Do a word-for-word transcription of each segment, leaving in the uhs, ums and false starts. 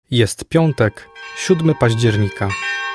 Jest piątek, siódmego października.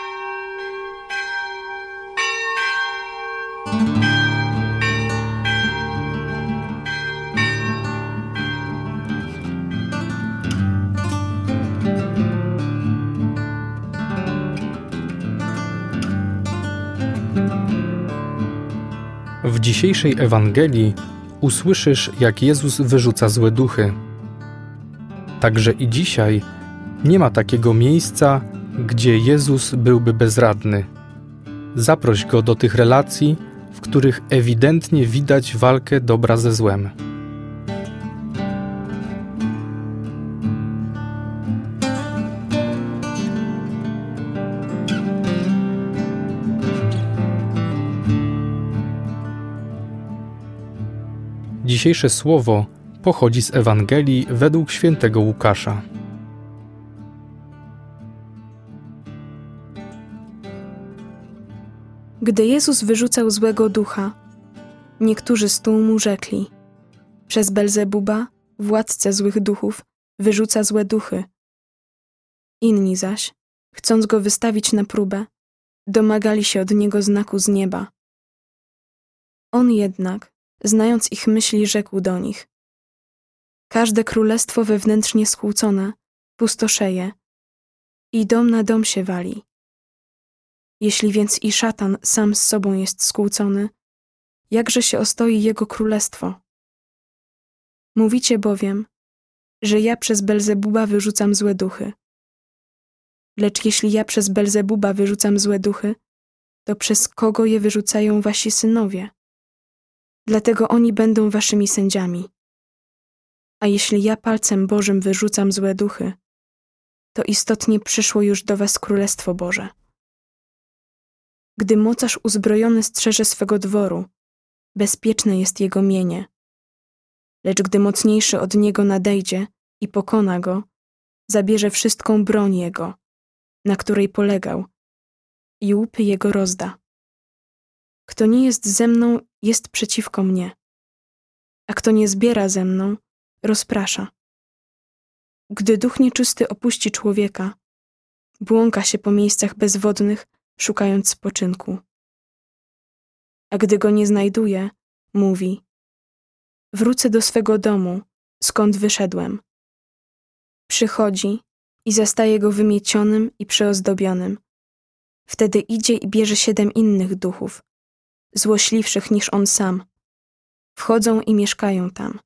W dzisiejszej Ewangelii usłyszysz, jak Jezus wyrzuca złe duchy. Także i dzisiaj nie ma takiego miejsca, gdzie Jezus byłby bezradny. Zaproś Go do tych relacji, w których ewidentnie widać walkę dobra ze złem. Dzisiejsze słowo pochodzi z Ewangelii według świętego Łukasza. Gdy Jezus wyrzucał złego ducha, niektórzy z tłumu rzekli: przez Belzebuba, władcę złych duchów, wyrzuca złe duchy. Inni zaś, chcąc go wystawić na próbę, domagali się od niego znaku z nieba. On jednak, znając ich myśli, rzekł do nich: każde królestwo wewnętrznie skłócone pustoszeje i dom na dom się wali. Jeśli więc i szatan sam z sobą jest skłócony, jakże się ostoi jego królestwo? Mówicie bowiem, że ja przez Belzebuba wyrzucam złe duchy. Lecz jeśli ja przez Belzebuba wyrzucam złe duchy, to przez kogo je wyrzucają wasi synowie? Dlatego oni będą waszymi sędziami. A jeśli ja palcem Bożym wyrzucam złe duchy, to istotnie przyszło już do was Królestwo Boże. Gdy mocarz uzbrojony strzeże swego dworu, bezpieczne jest jego mienie. Lecz gdy mocniejszy od niego nadejdzie i pokona go, zabierze wszystką broń jego, na której polegał, i łupy jego rozda. Kto nie jest ze mną, jest przeciwko mnie, a kto nie zbiera ze mną, rozprasza. Gdy duch nieczysty opuści człowieka, błąka się po miejscach bezwodnych, szukając spoczynku. A gdy go nie znajduje, mówi: wrócę do swego domu, skąd wyszedłem. Przychodzi i zastaje go wymiecionym i przyozdobionym. Wtedy idzie i bierze siedem innych duchów, złośliwszych niż on sam. Wchodzą i mieszkają tam.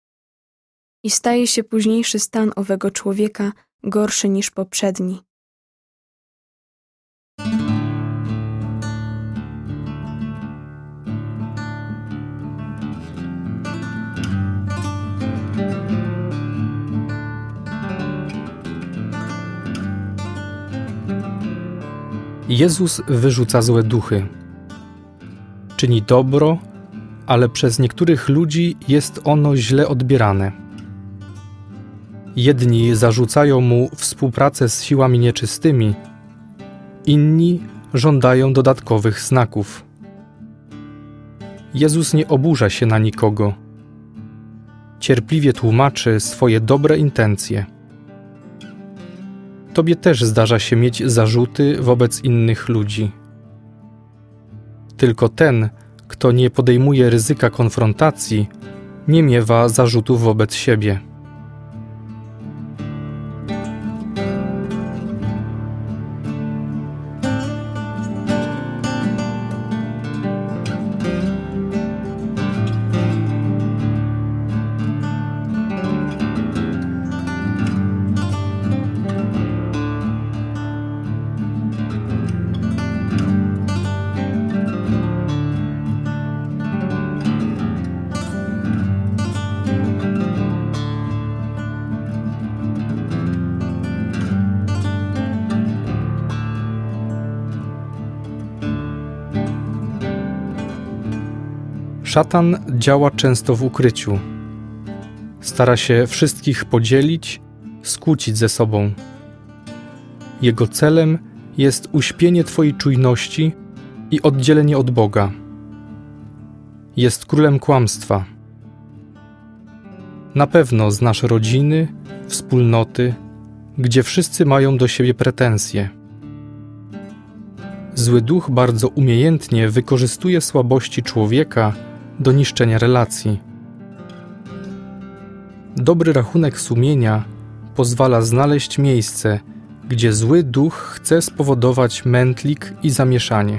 I staje się późniejszy stan owego człowieka gorszy niż poprzedni. Jezus wyrzuca złe duchy. Czyni dobro, ale przez niektórych ludzi jest ono źle odbierane. Jedni zarzucają mu współpracę z siłami nieczystymi, inni żądają dodatkowych znaków. Jezus nie oburza się na nikogo. Cierpliwie tłumaczy swoje dobre intencje. Tobie też zdarza się mieć zarzuty wobec innych ludzi. Tylko ten, kto nie podejmuje ryzyka konfrontacji, nie miewa zarzutów wobec siebie. Szatan działa często w ukryciu. Stara się wszystkich podzielić, skłócić ze sobą. Jego celem jest uśpienie twojej czujności i oddzielenie od Boga. Jest królem kłamstwa. Na pewno znasz rodziny, wspólnoty, gdzie wszyscy mają do siebie pretensje. Zły duch bardzo umiejętnie wykorzystuje słabości człowieka do niszczenia relacji. Dobry rachunek sumienia pozwala znaleźć miejsce, gdzie zły duch chce spowodować mętlik i zamieszanie.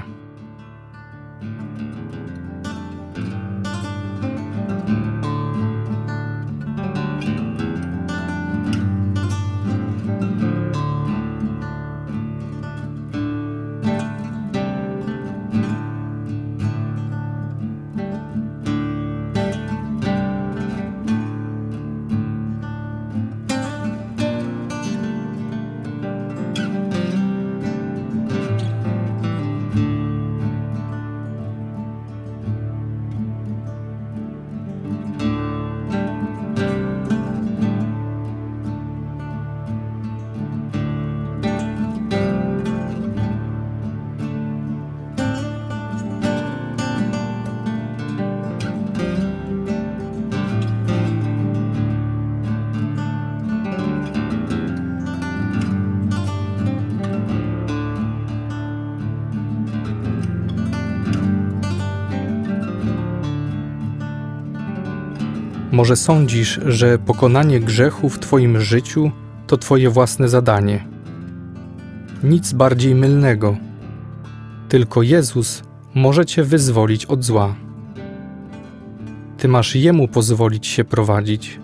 Może sądzisz, że pokonanie grzechu w Twoim życiu to Twoje własne zadanie. Nic bardziej mylnego. Tylko Jezus może Cię wyzwolić od zła. Ty masz Jemu pozwolić się prowadzić.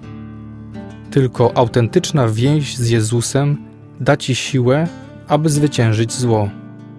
Tylko autentyczna więź z Jezusem da Ci siłę, aby zwyciężyć zło.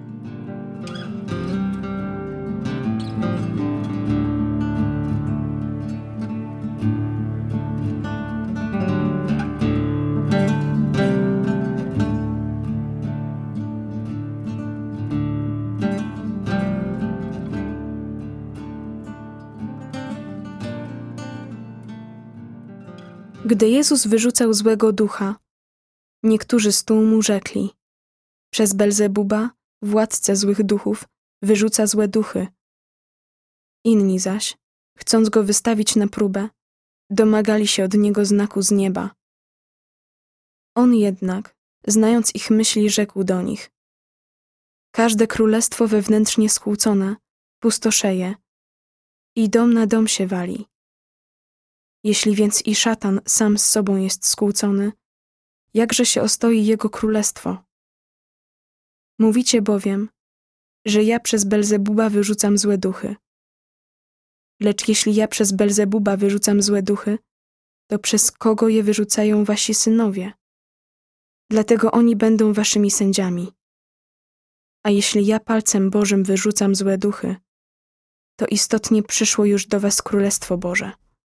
Gdy Jezus wyrzucał złego ducha, niektórzy z tłumu rzekli: przez Belzebuba, władcę złych duchów, wyrzuca złe duchy. Inni zaś, chcąc go wystawić na próbę, domagali się od niego znaku z nieba. On jednak, znając ich myśli, rzekł do nich: każde królestwo wewnętrznie skłócone pustoszeje i dom na dom się wali. Jeśli więc i szatan sam z sobą jest skłócony, jakże się ostoi jego królestwo? Mówicie bowiem, że ja przez Belzebuba wyrzucam złe duchy. Lecz jeśli ja przez Belzebuba wyrzucam złe duchy, to przez kogo je wyrzucają wasi synowie? Dlatego oni będą waszymi sędziami. A jeśli ja palcem Bożym wyrzucam złe duchy, to istotnie przyszło już do was Królestwo Boże.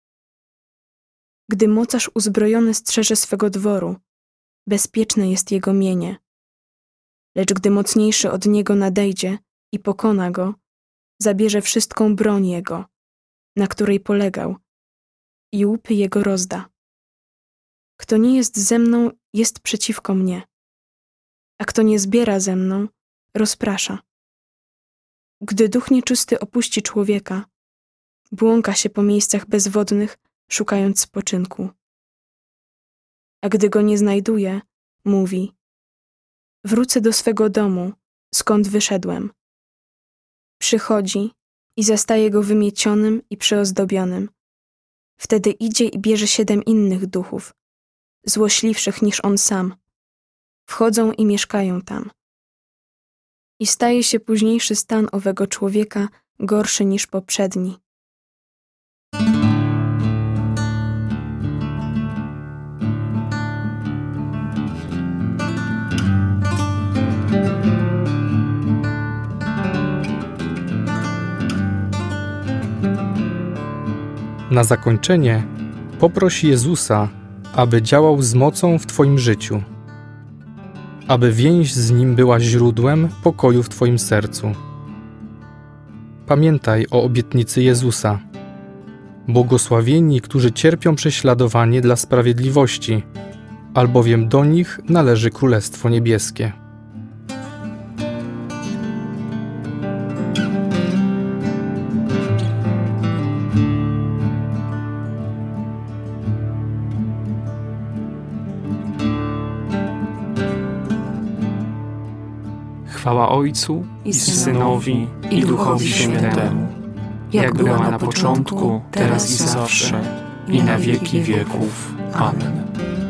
Gdy mocarz uzbrojony strzeże swego dworu, bezpieczne jest jego mienie. Lecz gdy mocniejszy od niego nadejdzie i pokona go, zabierze wszystką broń jego, na której polegał, i łupy jego rozda. Kto nie jest ze mną, jest przeciwko mnie, a kto nie zbiera ze mną, rozprasza. Gdy duch nieczysty opuści człowieka, błąka się po miejscach bezwodnych, szukając spoczynku. A gdy go nie znajduje, mówi: wrócę do swego domu, skąd wyszedłem. Przychodzi i zastaje go wymiecionym i przyozdobionym. Wtedy idzie i bierze siedem innych duchów, złośliwszych niż on sam. Wchodzą i mieszkają tam. I staje się późniejszy stan owego człowieka gorszy niż poprzedni. Na zakończenie poproś Jezusa, aby działał z mocą w Twoim życiu, aby więź z Nim była źródłem pokoju w Twoim sercu. Pamiętaj o obietnicy Jezusa. Błogosławieni, którzy cierpią prześladowanie dla sprawiedliwości, albowiem do nich należy Królestwo Niebieskie. Chwała Ojcu i Synowi, i Duchowi Świętemu, jak była na początku, teraz i zawsze, i na wieki wieków. Amen.